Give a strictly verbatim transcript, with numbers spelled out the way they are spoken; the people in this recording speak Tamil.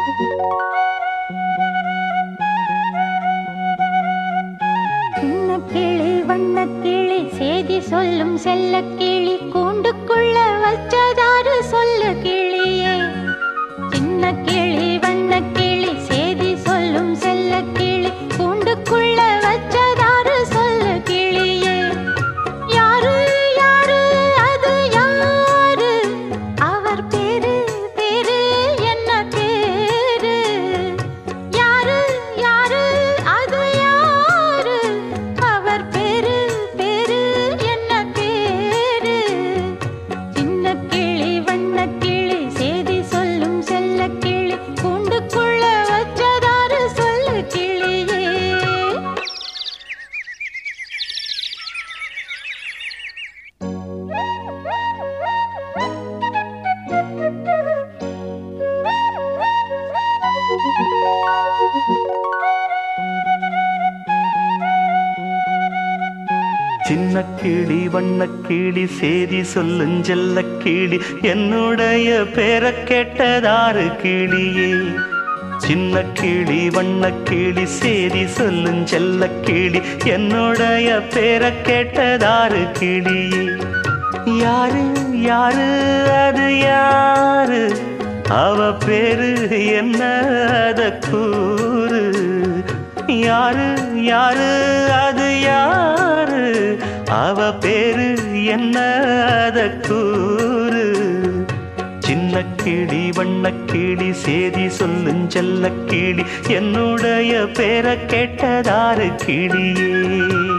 சின்ன கிளி வண்ண கிளி சேதி சொல்லும் செல்ல கிளி கூண்டுக்குள்ள வச்சதாரு சொல்லு கிளியே. சின்ன கிளி வண்ண கிளி சேதி சொல்லும் செல்ல கிளி கூண்டுக்குள்ள வச்சதாரு சொல்லு கிளியே. யாரு யாரு அது யாரு, அவர் பேரு பேரு என்ன பேரு. யாரு யாரு அது யாரு, அவர் பேரு பேரு என்ன பேரு. சின்ன கிளி வண்ண கிளி சேதி சொல்லும் செல்ல கிளி கூண்டுக்குள்ள வச்சதாரு சொல்லு கிளியே. சின்ன கிளி வண்ண கிளி சேதி சொல்லும் செல்ல கிளி என்னுடைய பேரை கேட்டதாரு கிளியே. சின்ன கிளி வண்ண கிளி சேதி சொல்லும் செல்ல கிளி என்னுடைய பேரை கேட்டதாரு கிளியே. யாரு யாரு அது யாரு, அவ பேரு என்ன அத கூறு. யாரு யாரு அது யாரு, அவ பேரு என்ன அத கூறு. சின்ன கிளி வண்ண கிளி சேதி சொல்லும் செல்ல கிளி என்னுடைய பேரை கேட்டதாரு கிளியே.